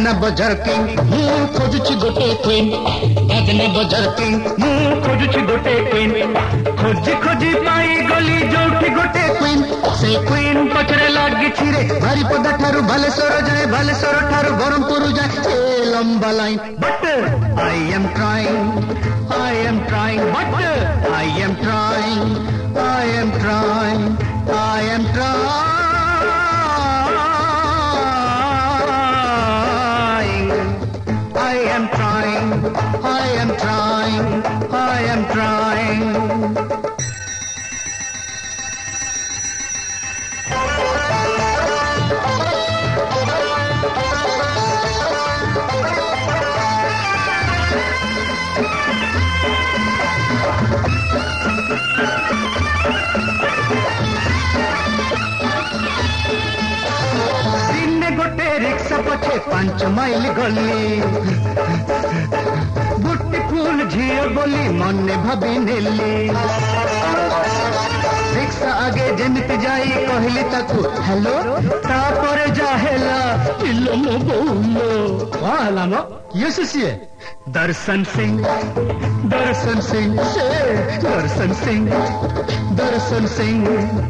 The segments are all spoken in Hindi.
ବାଜନା ବଜାର କିଙ୍ଗ ମୁଁ ଖୋଜୁଛି ଗୋଟେ କୁଇନ୍ ବାଜନା ବଜାର କିଙ୍ଗ ମୁଁ ଖୋଜୁଛି ଗୋଟେ କୁଇନ୍ ଖୋଜି ଖୋଜି ପାଇ ଗଲି ଯୋଉଠି ଗୋଟେ କୁଇନ୍ ସେ କୁଇନ୍ ପଛରେ ଲାଗିଛି ରେ ବାରିପଦା ଠାରୁ ବାଲେଶ୍ୱର ଯାଏ ବାଲେଶ୍ୱର ଠାରୁ ବ୍ରହ୍ମପୁର ଯାଏ ଏ ଲମ୍ବା line but I am trying but I am trying दिने गोटे रिक्शा पछे 5 माइल गली ब्यूटीफुल झील बोली मने भाभी नेली रिक्शा आगे जेमिति जाई कहली ताकू हेलो तापरे जाहेला इलो मो बोलो वाला मो यशसिए दर्शन सिंह से दर्शन सिंह दर्शन सिंह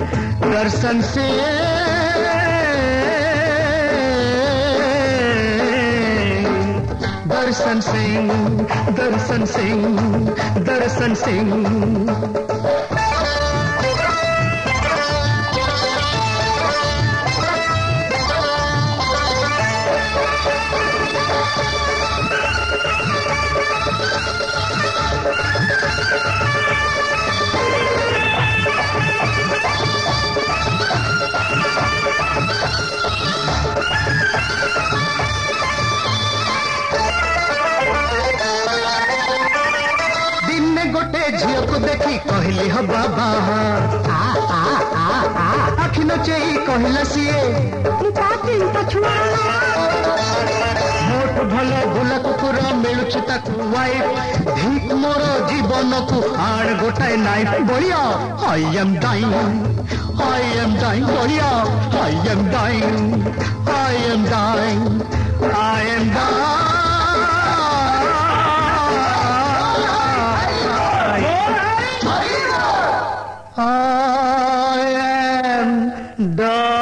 झील को देखी कहली हो बाबा आखि नचेई कहला सीए मोट भल बुला कुकुर मिलुछ ताकू वाइफ धिक मोर जीवन को आड़ गोटाए नाइफ बढ़िया I am dying बढ़िया I am dying I am dying